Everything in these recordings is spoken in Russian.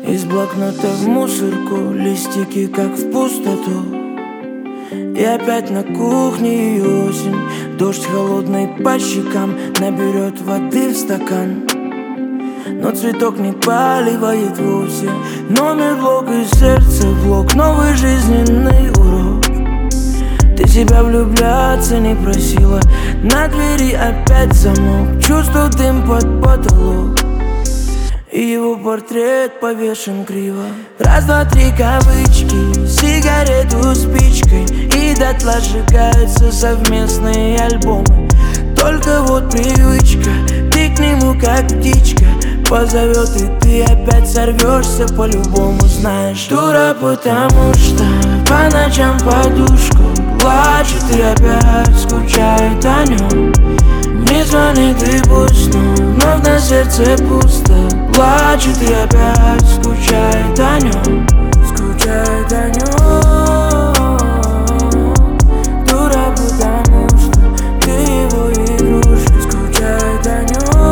Из блокнота в мусорку, листики как в пустоту. И опять на кухне и осень. Дождь холодный по щекам наберет воды в стакан. Но цветок не поливает вовсе. Номер блок и сердце блок, новый жизненный урок. Ты себя влюбляться не просила, на двери опять замок. Чувствую дым под потолок, и его портрет повешен криво. Раз, два, три кавычки, сигарету спичкой, и дотла сжигаются совместные альбомы. Только вот привычка, ты к нему как птичка позовет, и ты опять сорвешься по-любому. Знаешь, дура, потому что по ночам подушку плачет и опять скучает о нем. Не звонит и пусть, но вновь на сердце пусто. Плачет и опять скучает о нем. Скучает о нем. Дура, потому что ты его игрушка. Скучает о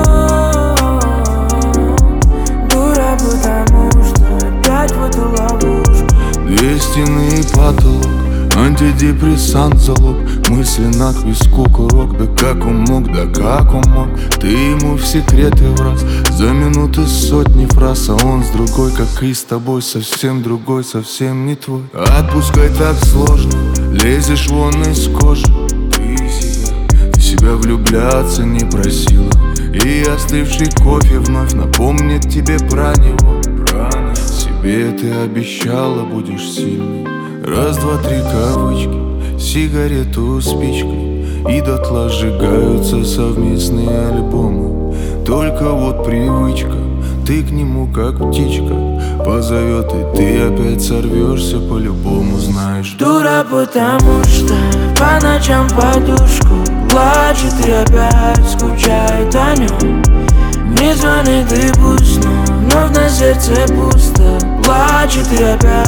нем. Дура, потому что опять в эту ловушку. Две стены и потолок, антидепрессант залог. Мысли на к виску курок. Да как он мог, да как он мог. Ты ему в секреты враз. За минуты сотни фраз. А он с другой, как и с тобой. Совсем другой, совсем не твой. Отпускай так сложно, лезешь вон из кожи. Ты себя влюбляться не просила. И остывший кофе вновь напомнит тебе про него. Себе ты обещала, будешь сильной. Раз, два, три кавычки, сигарету спичкой, и дотла сжигаются совместные альбомы. Только вот привычка, ты к нему как птичка позовет, и ты опять сорвешься по-любому. Знаешь, дура, потому что по ночам подушку плачет и опять скучает о нем. Не звонит и пусть, но вновь на сердце пусто. Плачет и опять